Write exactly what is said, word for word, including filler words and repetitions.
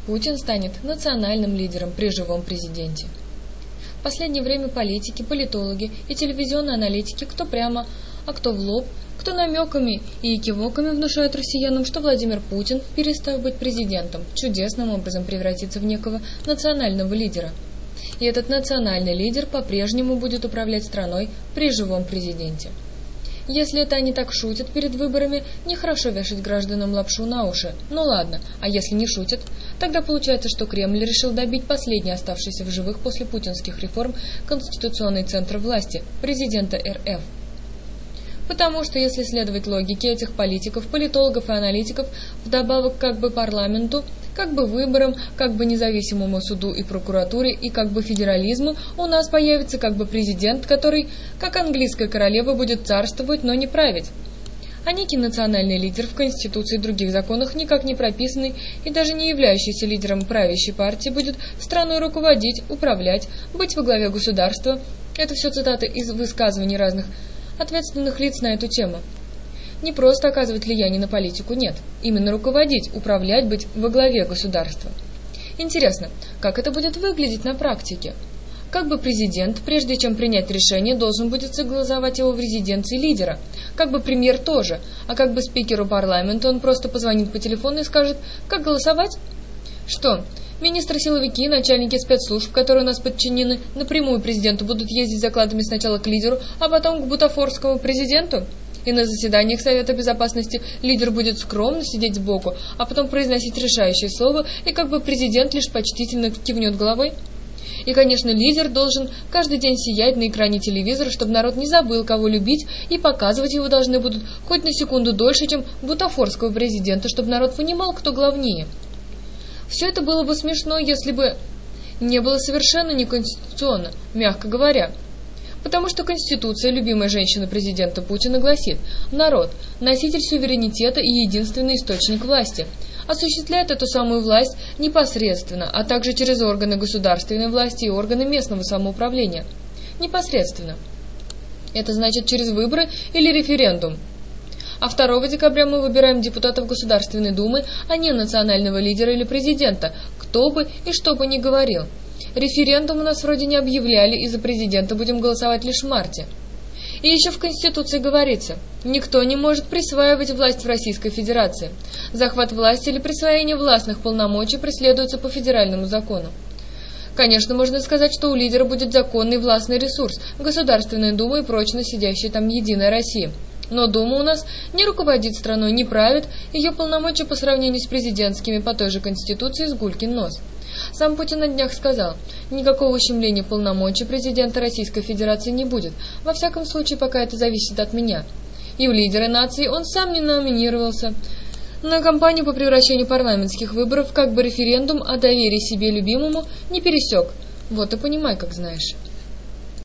Путин станет национальным лидером при живом президенте. В последнее время политики, политологи и телевизионные аналитики, кто прямо, а кто в лоб, кто намеками и кивоками внушают россиянам, что Владимир Путин, перестав быть президентом, чудесным образом превратится в некого национального лидера. И этот национальный лидер по-прежнему будет управлять страной при живом президенте. Если это они так шутят перед выборами, нехорошо вешать гражданам лапшу на уши. Ну ладно, а если не шутят, тогда получается, что Кремль решил добить последний оставшийся в живых после путинских реформ конституционный центр власти – президента эр эф. Потому что, если следовать логике этих политиков, политологов и аналитиков, вдобавок как бы парламенту, как бы выборам, как бы независимому суду и прокуратуре и как бы федерализму, у нас появится как бы президент, который, как английская королева, будет царствовать, но не править. А некий национальный лидер в Конституции и других законах, никак не прописанный и даже не являющийся лидером правящей партии, будет страной руководить, управлять, быть во главе государства. Это все цитаты из высказываний разных ответственных лиц на эту тему. Не просто оказывать влияние на политику, нет. Именно руководить, управлять, быть во главе государства. Интересно, как это будет выглядеть на практике? Как бы президент, прежде чем принять решение, должен будет согласовать его в резиденции лидера. Как бы премьер тоже. А как бы спикеру парламента он просто позвонит по телефону и скажет, как голосовать? Что, министры-силовики, начальники спецслужб, которые у нас подчинены напрямую президенту, будут ездить с докладами сначала к лидеру, а потом к бутафорскому президенту? И на заседаниях Совета Безопасности лидер будет скромно сидеть сбоку, а потом произносить решающее слово, и как бы президент лишь почтительно кивнет головой? И, конечно, лидер должен каждый день сиять на экране телевизора, чтобы народ не забыл, кого любить, и показывать его должны будут хоть на секунду дольше, чем бутафорского президента, чтобы народ понимал, кто главнее. Все это было бы смешно, если бы не было совершенно неконституционно, мягко говоря. Потому что Конституция, любимая женщина президента Путина, гласит: народ – носитель суверенитета и единственный источник власти. Осуществляет эту самую власть непосредственно, а также через органы государственной власти и органы местного самоуправления. Непосредственно. Это значит через выборы или референдум. А второго декабря мы выбираем депутатов Государственной Думы, а не национального лидера или президента, кто бы и что бы ни говорил. Референдум у нас вроде не объявляли, и за президента будем голосовать лишь в марте. И еще в Конституции говорится, никто не может присваивать власть в Российской Федерации. Захват власти или присвоение властных полномочий преследуется по федеральному закону. Конечно, можно сказать, что у лидера будет законный властный ресурс, Государственная Дума и прочно сидящая там Единая Россия. Но Дума у нас не руководит страной, не правит, ее полномочия по сравнению с президентскими по той же Конституции с гулькин нос. Сам Путин на днях сказал, никакого ущемления полномочий президента Российской Федерации не будет, во всяком случае, пока это зависит от меня. И в лидеры нации он сам не номинировался на кампанию по превращению парламентских выборов, как бы референдум о доверии себе любимому не пересек. Вот и понимай, как знаешь.